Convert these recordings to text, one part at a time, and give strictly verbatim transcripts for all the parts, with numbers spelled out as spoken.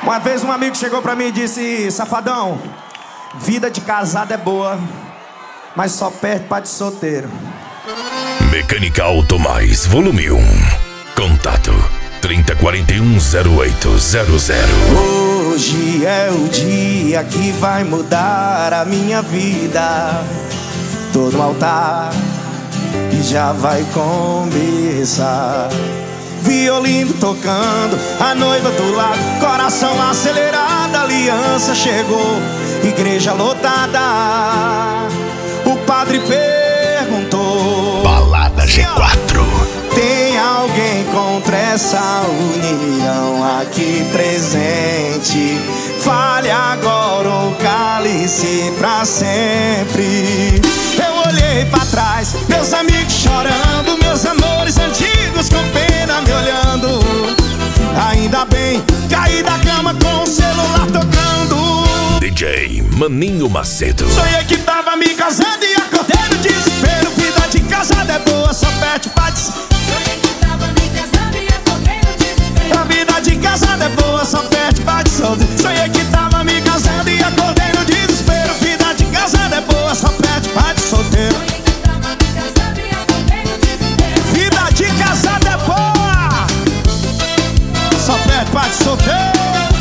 Uma vez um amigo chegou pra mim e disse: Safadão, vida de casado é boa, mas só perde pra de solteiro. Mecânica Auto Mais, volume um. Contato trinta quarenta e um zero oito zero zero. Hoje é o dia que vai mudar a minha vida. Tô no altar e já vai começar. Violino tocando, a noiva do lado, coração acelerado, aliança chegou, igreja lotada. O padre perguntou: Balada G quatro. tem alguém contra essa união aqui presente? Fale agora ou cale-se pra sempre. Eu olhei pra trás, meus amigos chorando, meus amores antigos com pena me olhando. Ainda bem, caí da cama com o celular tocando. D J Maninho Macedo. Sonhei que tava me casando e acordei no desespero. Vida de casado é boa, só perde pra des... Sonhei que tava me casando e acordei no desespero. A vida de casado é boa, só perde pra de solteiro. Sonhei que tava me casando e acordei no desespero. Vida de casado é boa, só perde pra de solteiro. Sonhei que tava me casando e acordei no desespero. Vida de casado é boa, só perde pra de solteiro.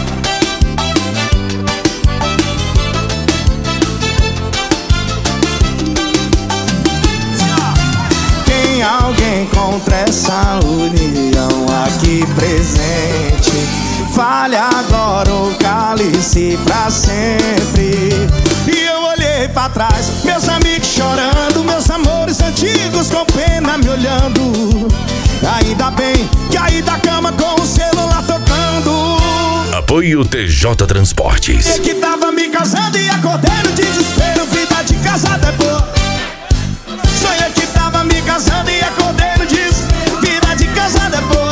Tem alguém contra essa união aqui presente? Fale agora ou cale-se pra sempre. E eu olhei pra trás, meus amigos chorando, meus amores antigos com pena me olhando. Ainda bem que aí da cama com o celular tocando. Apoio T J Transportes. Sei que tava me casando e acordei no desespero. Vida de casado é boa. Sonhei que tava me casando e acordei no desespero. Vida de casado é boa.